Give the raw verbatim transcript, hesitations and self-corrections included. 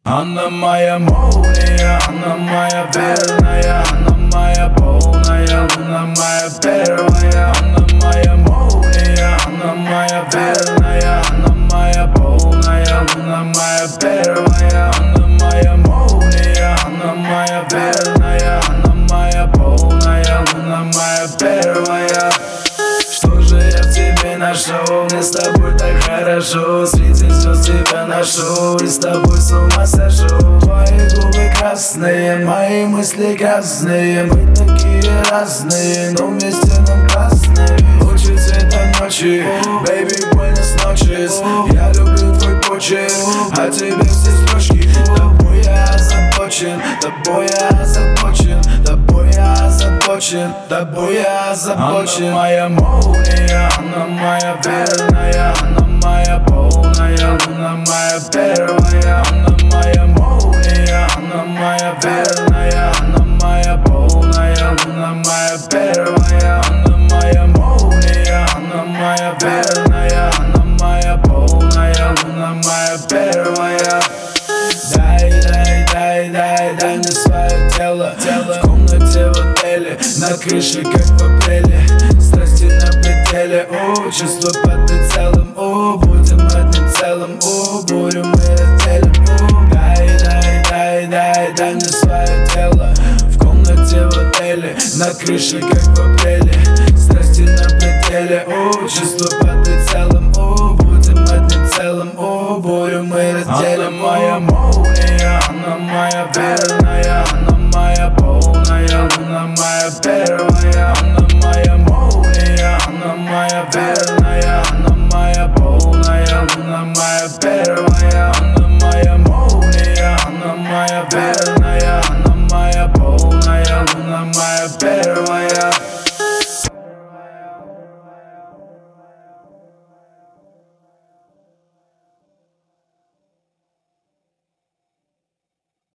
Она моя молния, она моя верная, она моя полная, луна моя первая. Она моя молния, она моя верная, она моя полная, луна моя первая. Она моя молния, она моя верная, она моя полная, луна моя первая. Что же я в тебе нашел? Мне с тобой так хорошо, среди звезд тебя ношу и с тобой с ума схожу. Твои губы красные, мои мысли грязные, мы такие разные, но вместе нам классные. Лучи цвета ночи, baby, buenas noches. Я люблю твой почерк, а тебе все строчки. Тобой я озабочен, тобой я озабочен, тобой я озабочен, тобой я озабочен. Она моя молния, она моя верная, она моя полная, луна моя первая. Она моя молния, она моя верная, она моя полная, луна моя первая. Она моя молния, она моя верная, она моя полная, луна моя первая. Дай, дай, дай, дай, дай мне свое тело, тело. В комнате в отеле, на крыше, как в апреле. Страсти на пределе, о, чувства под прицелом, о, будем одним целым, о, бурю мы разделим, о. Дай, дай, дай, дай, дай мне свое тело. В комнате в отеле, на крыше, как в апреле. Страсти на пределе, о, чувства под прицелом, о, будем одним целым, о, бурю мы разделим. Она моя молния, она моя верная, она моя полная, луна моя первая. Она моя молния, она моя верная, она моя полная, луна моя первая. Она моя молния, она моя верная, она моя полная, луна моя первая.